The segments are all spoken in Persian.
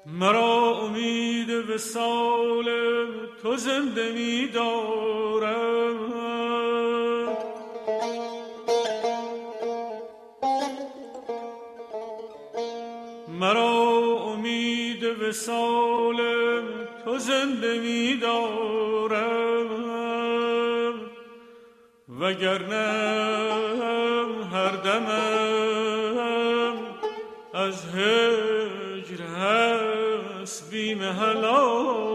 مرا امید وصال تو زنده می دارد. مرا امید وصال تو زنده می دارد، وگرنه هر دمم از هجر هست بیم هلاک.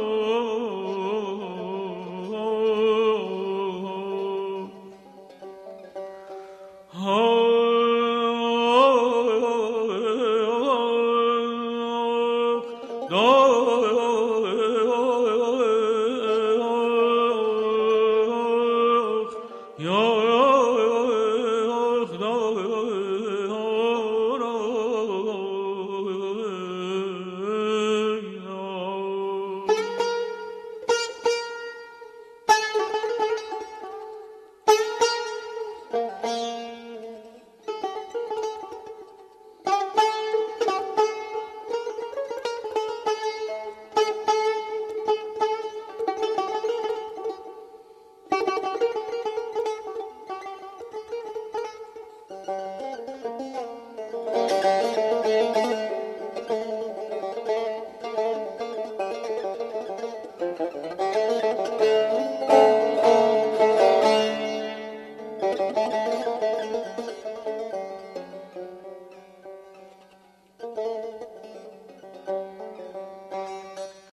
دو